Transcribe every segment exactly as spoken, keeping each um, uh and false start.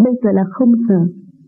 bây giờ là không giờ.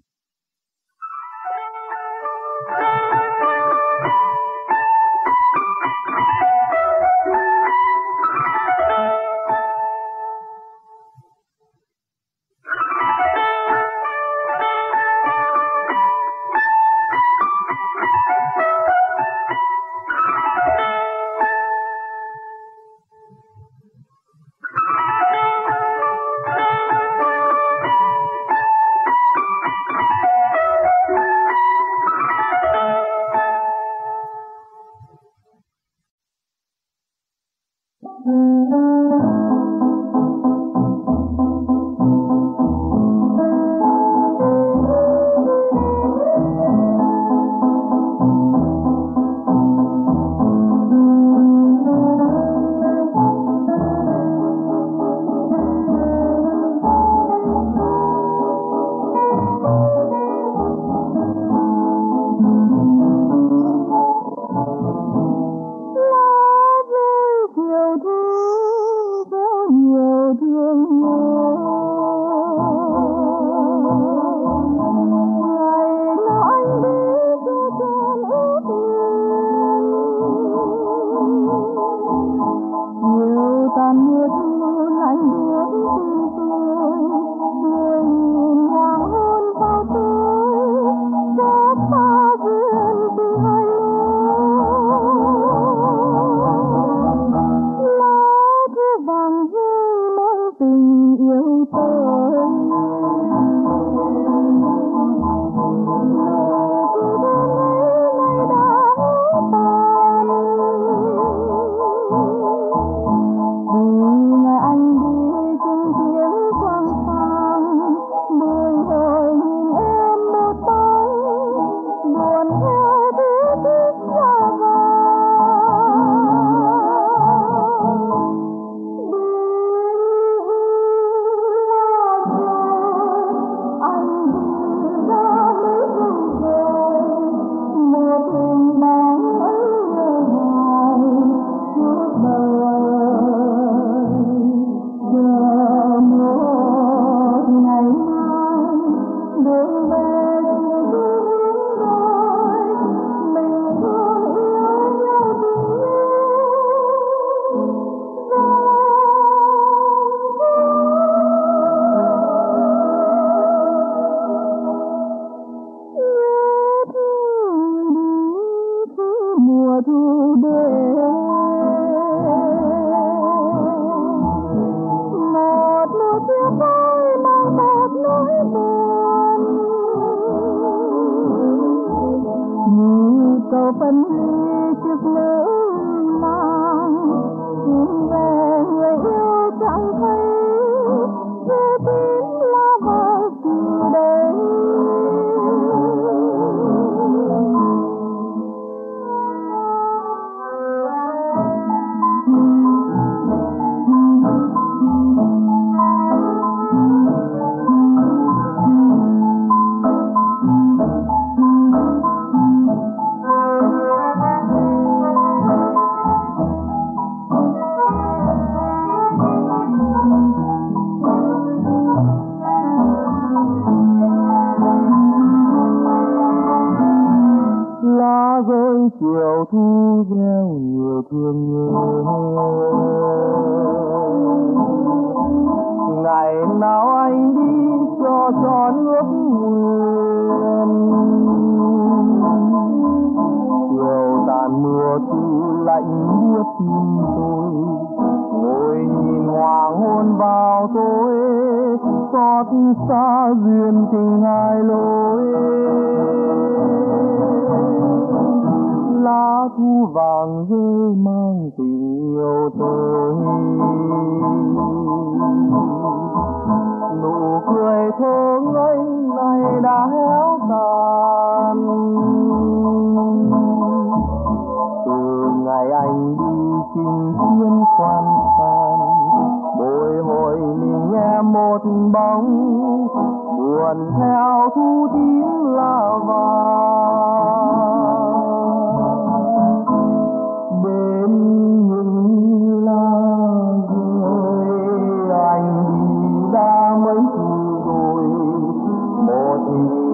chiều thu gieo nhiều thương nhớ. Ngày nào anh đi cho tròn ước nguyện, chiều tàn mưa thu lạnh buốt tim tôi, ngồi nhìn hoàng hôn vào tối, xót xa duyên tình hai lối. Lá thu vàng rơi mang tình yêu tới, nụ cười thơ ngây này đã héo tàn. Từ ngày anh đi chinh chiến khoan phan, bồi hồi mình nghe một bóng buồn theo thu tím lá vàng. Bên những lá rơi anh đi đã mấy thu rồi,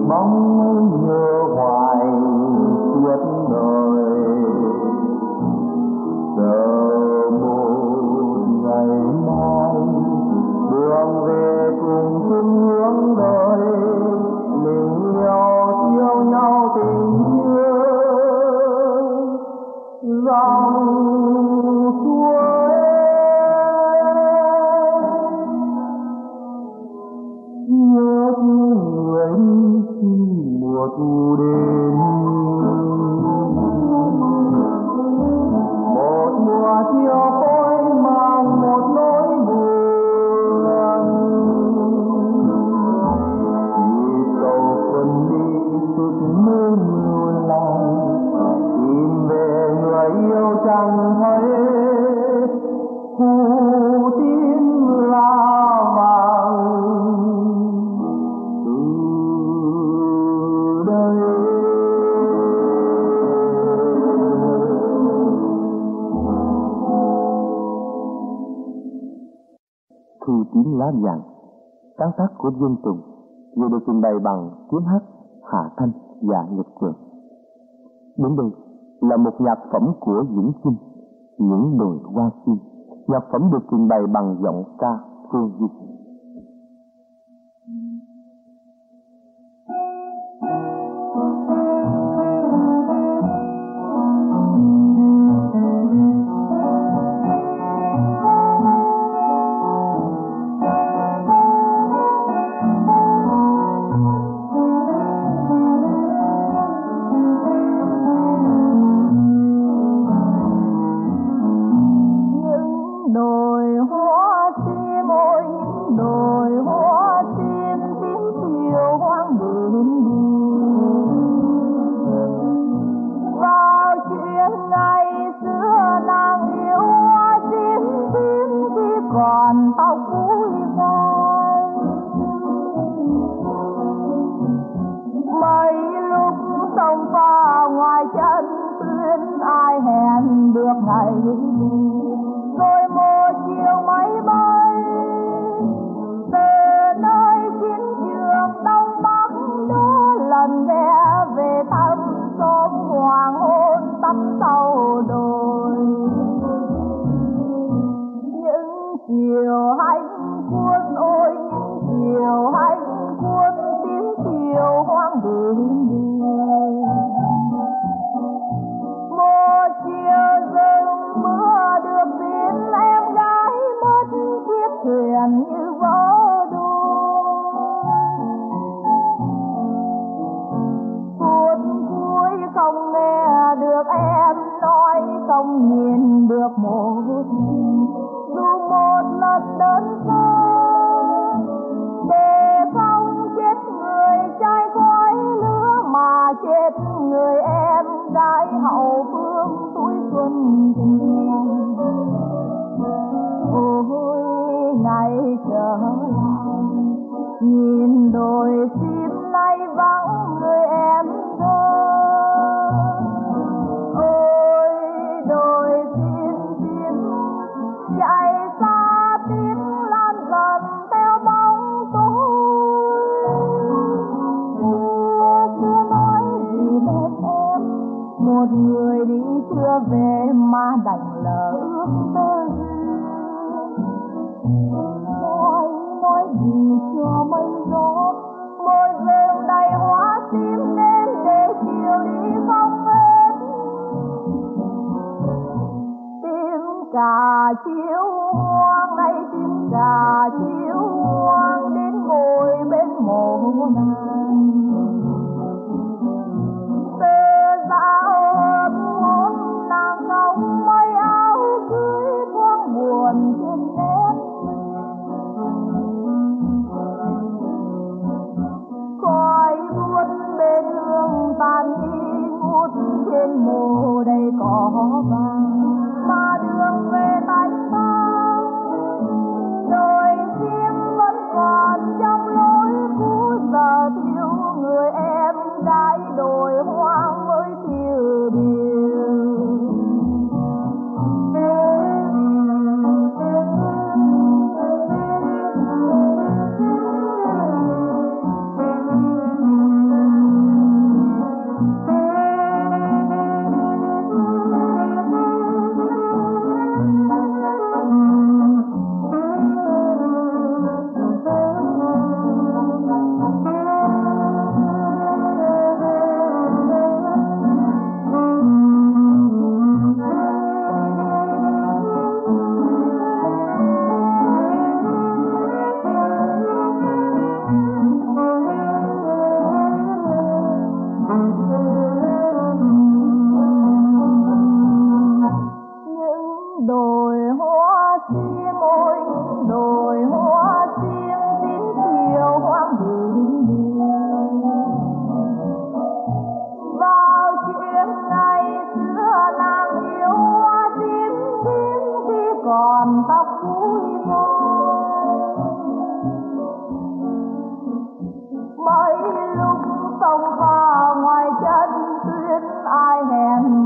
bóng nhớ hoài suốt đời. Chờ một ngày mai đường về cùng chung hướng đời, mình yêu yêu nhau tình yêu dòng suối. Nhớ người khi mùa thu đến, một mùa chiều tối mang một nỗi buồn. Nhịp cầu quân đi chút mơ mưa lòng, tìm về người yêu chẳng thấy khu tím lá vàng từ đây. Thu tím lá vàng, sáng tác của Vân Tùng, vừa được trình bày bằng tiếng hát Hà Thanh và Nhật Trường. Đến đây là một nhạc phẩm của Vĩnh Chinh, Những Đồi Hoa Sim. Nhạc phẩm được trình bày bằng giọng ca Phương Duy. Đồi hoa sim ôi, đồi hoa sim tím chiều hoang bướm đi. Vào chuyện ngày xưa nàng yêu hoa sim tím khi còn tóc búi vai. Mấy lúc sông pha ngoài chân tuyến, ai hẹn được ngày đi. Rồi một chiều máy bay từ nơi chiến trường Đông Bắc đó, lần ghé về thăm xóm hoàng hôn tắm sau đồi. Những chiều hạnh cuốn ôi, những chiều hạnh cuốn tiếng chiều hoang đường đi. Một chiều rừng mưa được biết em gái mất chiếc thuyền như vỡ đuôi. Phút cuối không nghe được em nói, không nhìn được một dù một lần đến xa, để không chết người trai khói lửa mà chết người em gái hậu phương tuổi xuân tình. Ôi ngày trở lại nhìn đồi sim nay vắng người em thơ. Ôi đồi sim sim chạy xa tiếng lan dần theo bóng tối. Chưa nói gì bên em, một người đi chưa về mà đành lỡ ước mơ. Nói nói gì cho mây gió, một rừng đầy hoa sim nên để chiều đi không hết. Tiếng cà chiếu hoang này, tiếng cà chiếu hoang đến ngồi bên mộ nàng. Từ dạo hôm hôm nàng không may áo cưới thoáng buồn trên nét. Khói buốt bên hương tàn nghi ngút trên mồ đầy cỏ vàng, mà đường về tách vắng. Đồi sim vẫn còn trong lối cũ, giờ thiếu người em gái đồi hoang mới tiêu điều.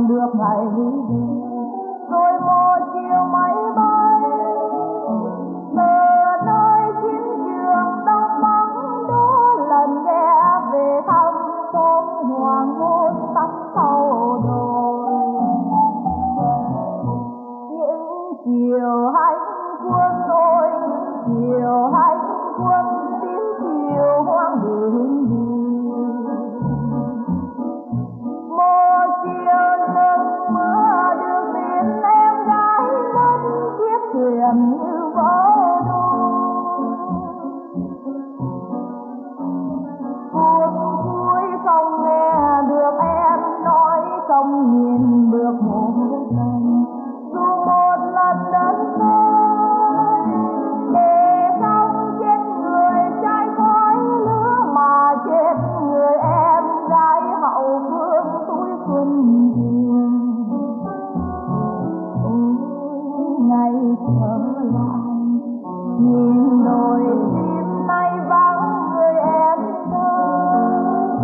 được ngày đi rồi một chiều máy bay từ nơi chiến trường đông bắc đó lần ghé về thăm xóm hoàng hôn tắt sau đồi. Những chiều hạnh quân ôi những chiều hạnh quân tiếng chiều hoang đường một chiều nắng mưa đưa tin em gái mất chiếc thuyền như vỡ đôi buồn vui không nghe được em nói không nhìn được một lần dù một lần đến nơi để không chết người trai khói lửa mà chết người em gái hậu phương tuổi xuân hiền. Ngày trở lại nhìn đồi chim nay vắng người em thơ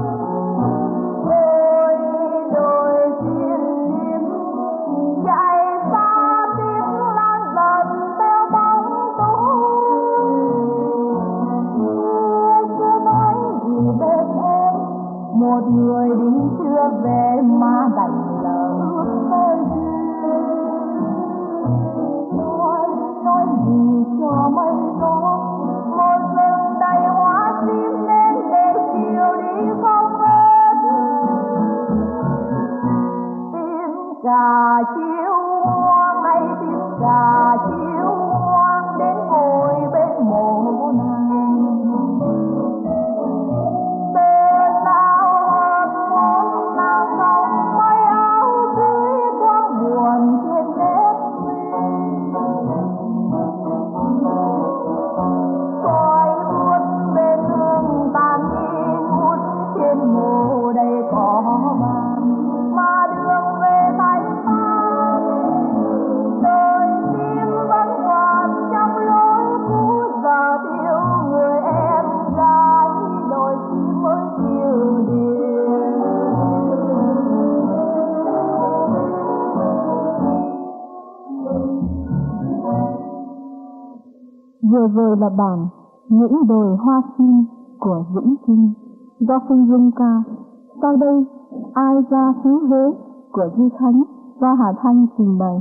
ôi đồi chim chim chạy xa tiếng lan dần theo bóng tối chưa nói gì bên em một người đi chưa về mà đành lỡ ước nói nói gì cho mây gió một rừng đầy hoa tím nên để chiều đi không hết tiếng cà chiều hoang hay tiếng cà chiều hoang đến ngồi bên mộ nàng từ sao hợp môn nàng không may áo dưới quang buồn trên nét khói buốt bên hương tàn đi ngút trên mộ đầy cỏ vàng mà đường về thành ta đời tim vẫn còn trong lối cũ giờ thiếu người em gái đôi chim mới chiều điền. Vừa rồi là bản Những đồi hoa sim của Dũng Trinh do Phương Dung ca. Sau đây Ai ra xứ Huế của Duy Khánh do Hà Thanh trình bày.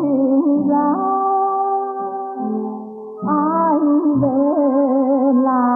Ai về là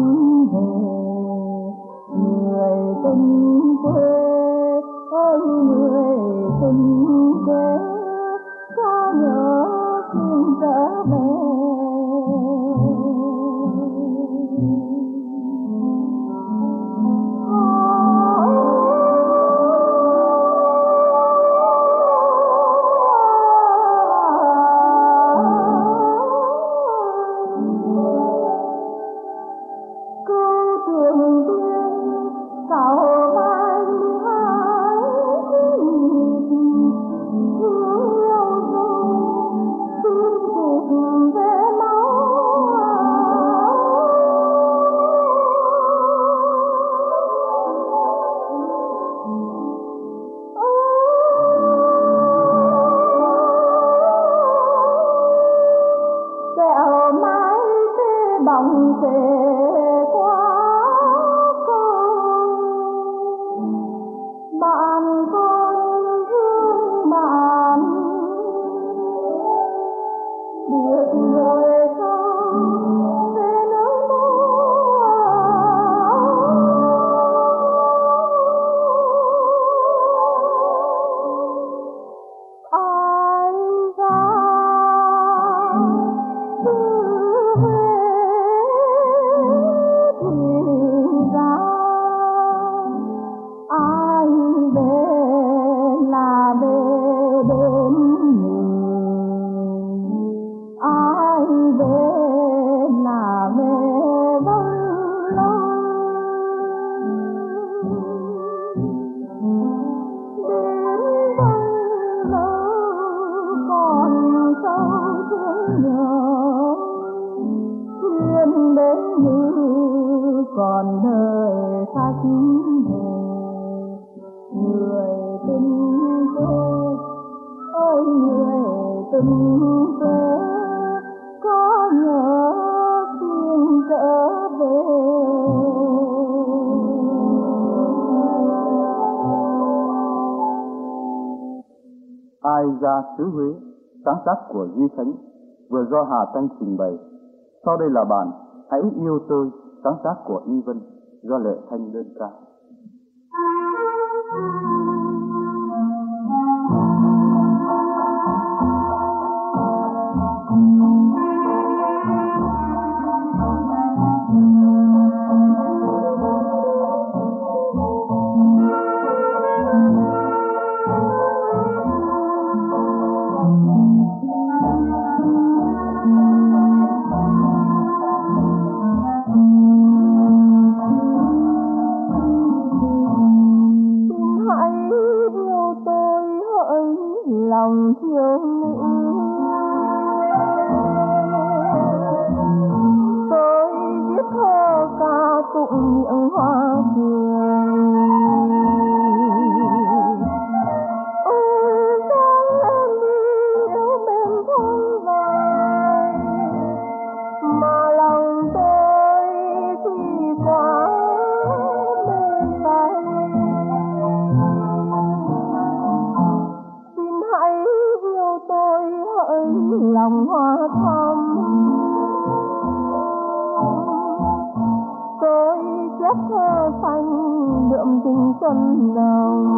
về. Người tình quê ơi người tình quê, có nhớ xin trở về. Còn đời xa chính về, người tình quê ơi người tình quê, có nhớ xin trở về. Ai ra xứ Huế, sáng tác của Duy Khánh, vừa do Hà Thanh trình bày. Sau đây là bản Hãy yêu tôi, sáng tác của Y Vân, do Lệ Thanh đơn ca. Lòng thiếu nữ tôi viết thơ ca tụng những hoa cười. Ôi sao em đi yêu bên thôn vời, mà lòng tôi thì quá bên tay. Lòng hoa thắm tôi chép thơ xanh đượm tình xuân nồng.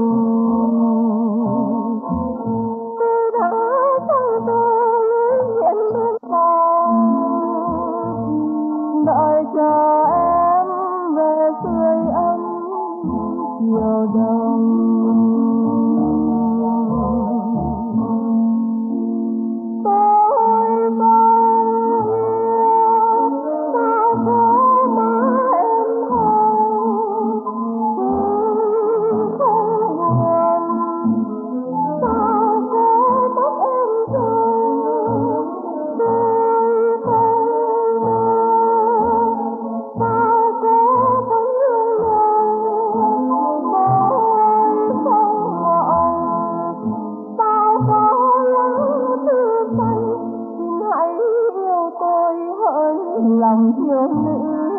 Tôi đã sang tôi hiện bên phòng, đợi chờ em về sưởi ấm chiều đông. Lòng thiếu nữ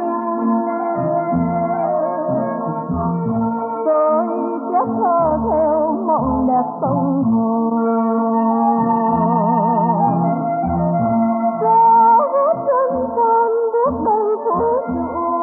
tôi chép thơ theo mộng đẹp sông hồ, cho hết chân con biết đầy phút rụ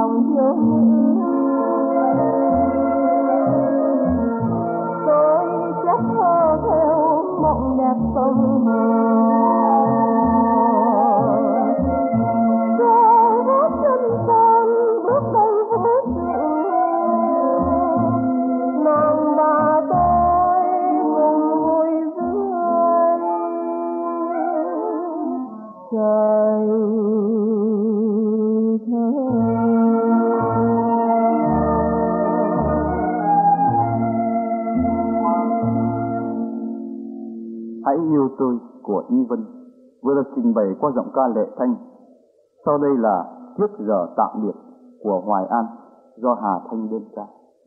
lòng thiếu nữ. Tôi chắc thơ theo mộng đẹp sông hồ, rồi gót chân son bước đây với sự nàng bà tôi ngùng vui dưới trời thơ. Hãy yêu tôi của Y Vân vừa được trình bày qua giọng ca Lệ Thanh. Sau đây là Trước giờ tạm biệt của Hoài An do Hà Thanh biên ca.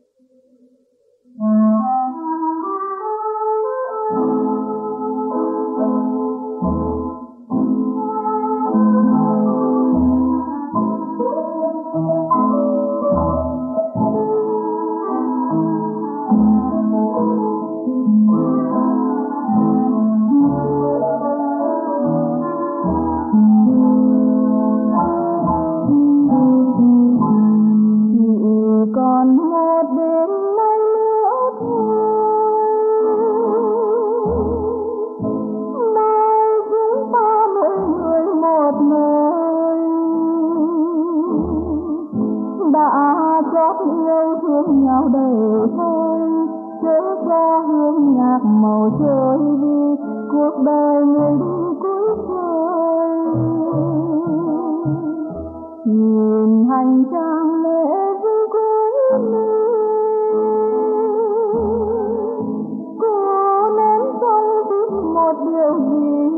Còn một đêm nay nữa thôi, mai chúng ta mỗi người một nơi, đã chót yêu thương nhau đầy thôi, chớ cho hương nhạc màu trôi đi, cuộc đời người đi cuối trời. Nhìn hành trang lễ vui cuối mi, cô nén trong tim một điều gì,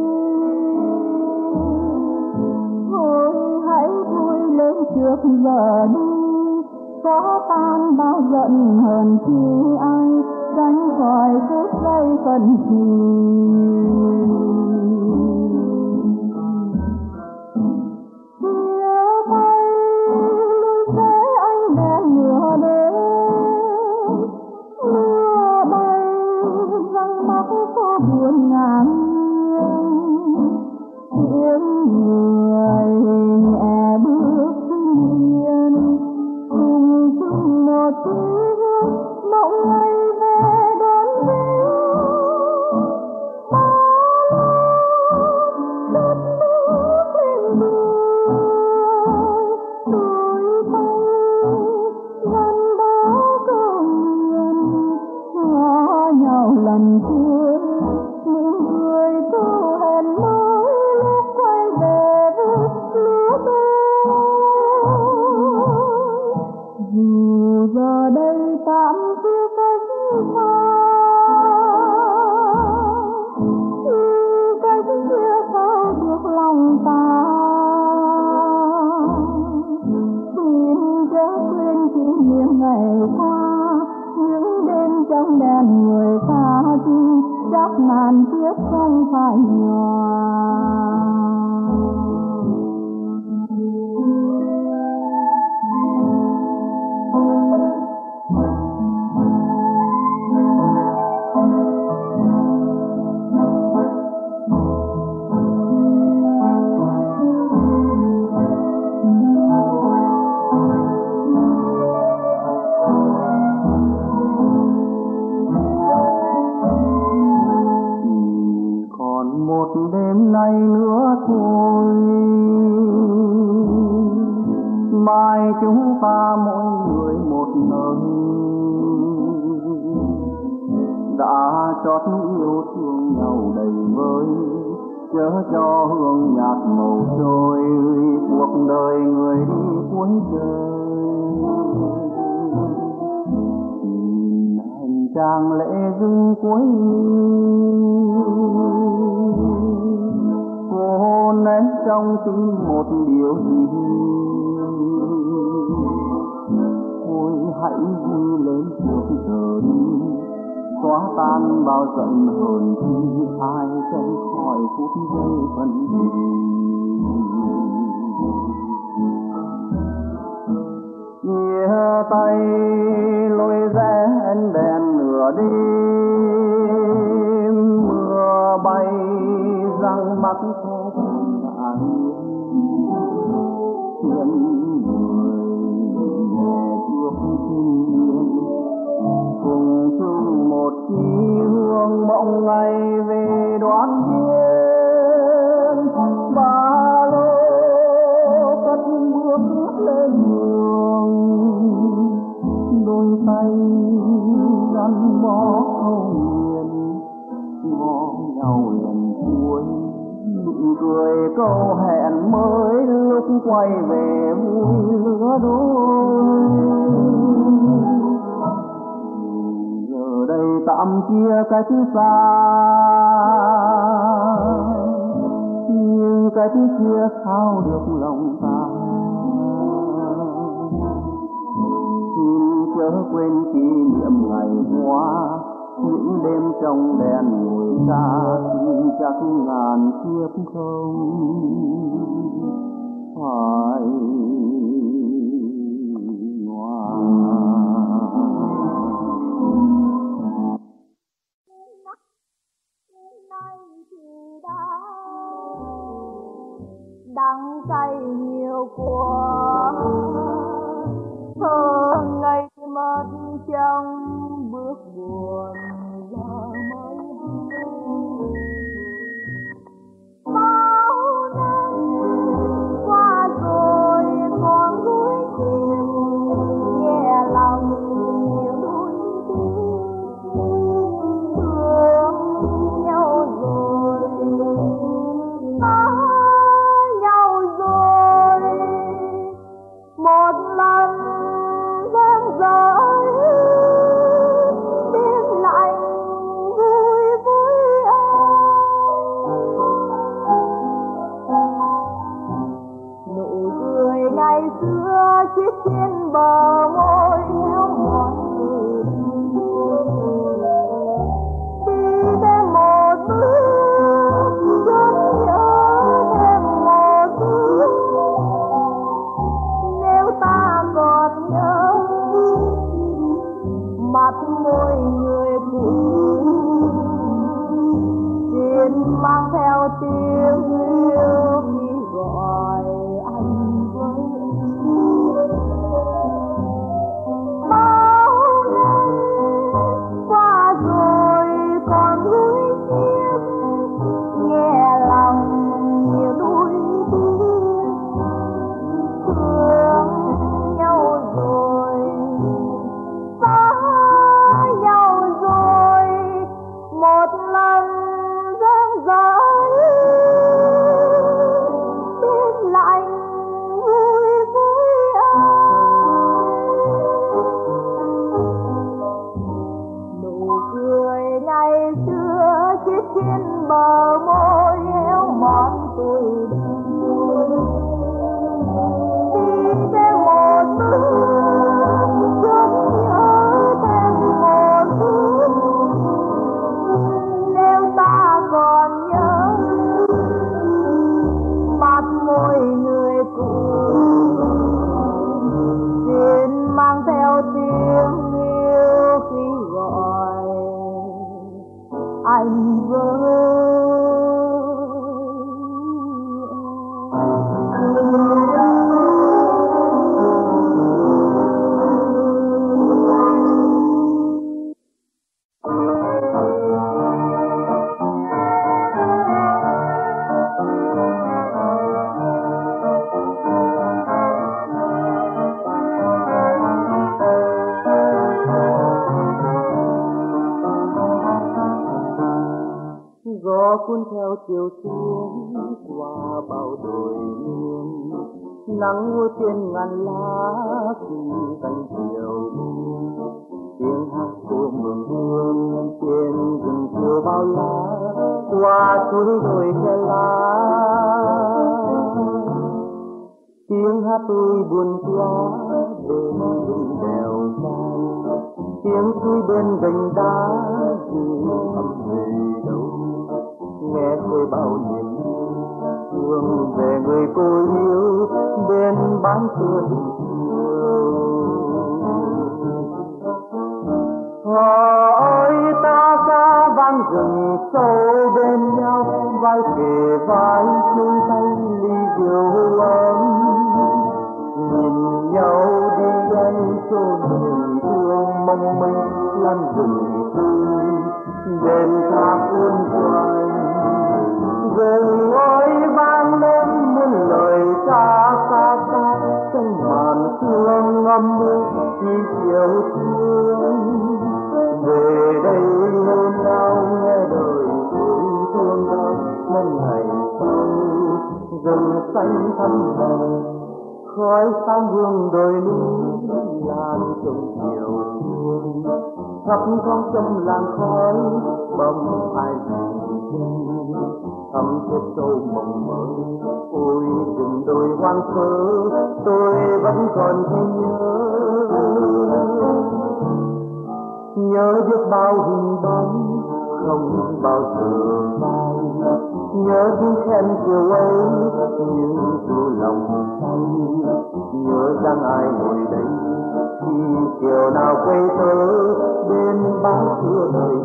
thôi hãy vui lên trước giờ đi, xóa tan bao giận hờn chi ai, tránh khỏi phút giây phân trì. Buồn ngàn tiếng người nhẹ bước yên, cùng chung một tiếng mộng ngày về đón về. Đất nước lên đường, đôi tay gắn bó câu nguyện, ngõ nhau lần cuối. Giờ đây tạm chia cách xa, nhưng cách chia sao được lòng ta. Xin chớ quên kỷ niệm ngày qua, những đêm trong đèn người xa đi, chắc ngàn kiếp không phải nhòa. Đêm nay nữa thôi, mai chúng ta mỗi người một nơi, đã chót yêu thương nhau đầy vơi, chớ cho hương nhạt màu trôi, cuộc đời người đi cuối trời. Hành trang lễ dưng cuối cô nén trong tim một điều gì, thôi hãy vui lên trước giờ đi, xóa tan bao giận hờn chi ai, tránh khỏi phút giây phân trì. Chia tay lối rẽ đèn nửa đêm, mưa bay răng mắt phố phường an yên, người mộng ngày về đoàn viên, ba lô cất bước lên đường, đôi tay gắn bó câu huyền, ngó nhau lần cuối, nụ cười câu hẹn mới lúc quay về vui lứa đôi. Giờ đây tạm chia cách xa, nhưng cách chia sao được lòng ta. Xin chớ quên kỷ niệm ngày qua, những đêm trong đèn ngồi xa, xin chắc ngàn kiếp không phải ngoan. Đắng cay nhiều quá, thơ ngây mất trong bước buồn và mới bao năm qua rồi còn vui chim nhẹ lòng nhiều đôi thương nhau rồi ta nhau rồi một lần giang dở đêm lạnh vui vui nụ cười ngày xưa chiếc trên bờ môi héo mòn đi thêm một bước chợt nhớ thêm một bước nếu ta còn nhớ mặt môi người cũ xin mang theo tiếng yêu khi gọi anh với bao năm qua rồi còn vui chiếc nghe lòng nhiều đôi tiếng thương nhau rồi xa nhau rồi một lần giang dở đêm lạnh vui vui nụ cười ngày xưa chiếc trên bờ môi héo mòn tuổi đi thêm một bước chợt nhớ thêm một bước nếu ta còn nhớ mặt môi người cũ xin mang theo tiếng yêu khi gọi anh với gió cuốn theo chiều xuống qua bao đồi miền, nắng mưa trên ngàn lá khi cánh diều tiếng hát của mường hương trên rừng chiều bao lá qua suối đồi khe lá tiếng hát tôi buồn quá bên rừng đèo cao tiếng suối bên gành đá dù thầm về đâu nghe tôi bao niềm thương về người cô yêu bên bán xưa tình hỏi ta xa vang rừng sâu bên nhau vai kề vai chung tay ly rượu ấm nhìn nhau đi anh chôn niềm thương mong manh lan rừng tươi đền tháp uốn quanh rừng ôi vang lên muôn lời ca ca ca trong màn sương ngâm mưa khi chiều thương về đây hôm nào nghe đời vui thương đau năm ngày sau rừng xanh thắm màu khói sáng vương đồi núi lan trong chiều thương thắp thoáng trong làng khói bóng ai dừng thắm thiết sâu mộng mơ ôi rừng đồi hoang sơ tôi vẫn còn thấy nhớ nhớ biết bao hình bóng không bao giờ phai nhớ tiếng khen chiều ấy nhưng dù lòng say nhớ rằng ai ngồi đây khi chiều nào quay tớ bên bóng xưa đời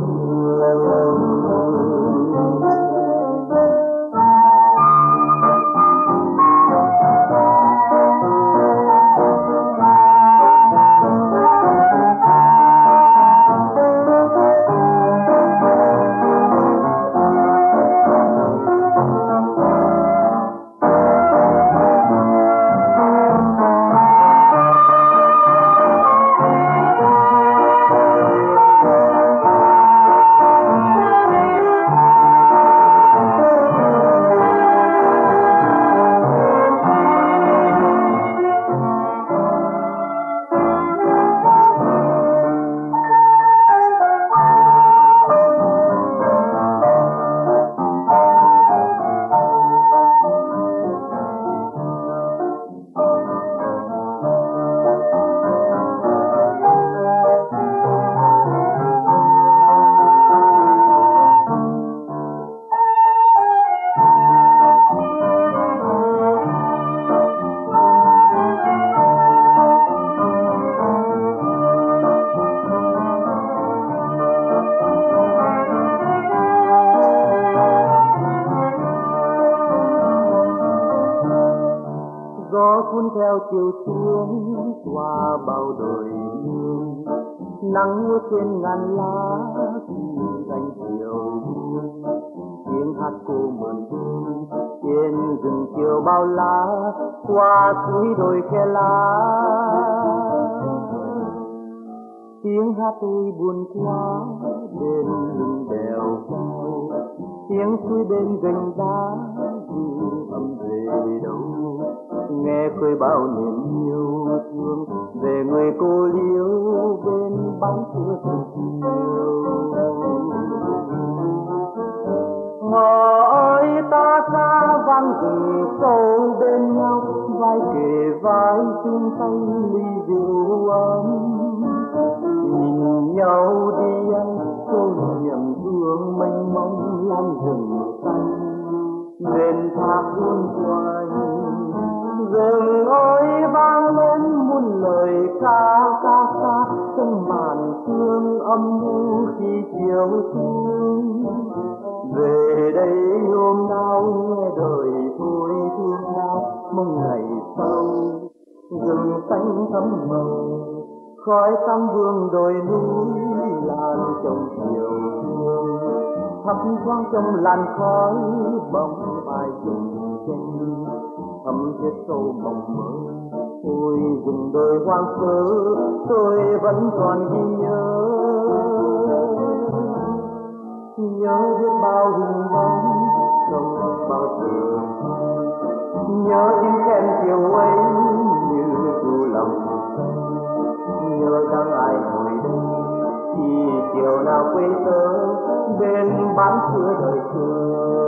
theo chiều xuống qua bao đời hương nắng mưa trên ngàn lá cành chiều buông tiếng hát cô mượn hương trên rừng chiều bao lá qua suối đồi khe lá tiếng hát tôi buồn quá bên lưng đèo cao tiếng suối bên gành đá du âm về đâu nghe khơi bao niềm yêu thương về người cô liêu bên bóng xưa từ chiều ngõ ơi ta xa vang rừng sâu bên nhau vai kề vai chung tay ly rượu ấm nhìn nhau đi ăn tô niềm thương mênh mông lan rừng xanh đền tháp uốn quanh rừng ơi vang lên muôn lời ca ca ca trong màn sương âm u khi chiều xuống về đây hôm nào nghe đời thôi thương đau mong ngày sau rừng xanh thắm màu khói tăm vương đồi núi lan trong chiều thương thấp thoáng trong làn khói bóng ai dừng chân thầm thiết sâu mộng mơ ôi rừng đồi hoang sơ tôi vẫn còn ghi nhớ nhớ biết bao hình bóng không bao giờ nhớ tiếng khen chiều ấy như du lòng nhớ rằng ai ngồi đây khi chiều nào quay tớ bên bán xưa đời xưa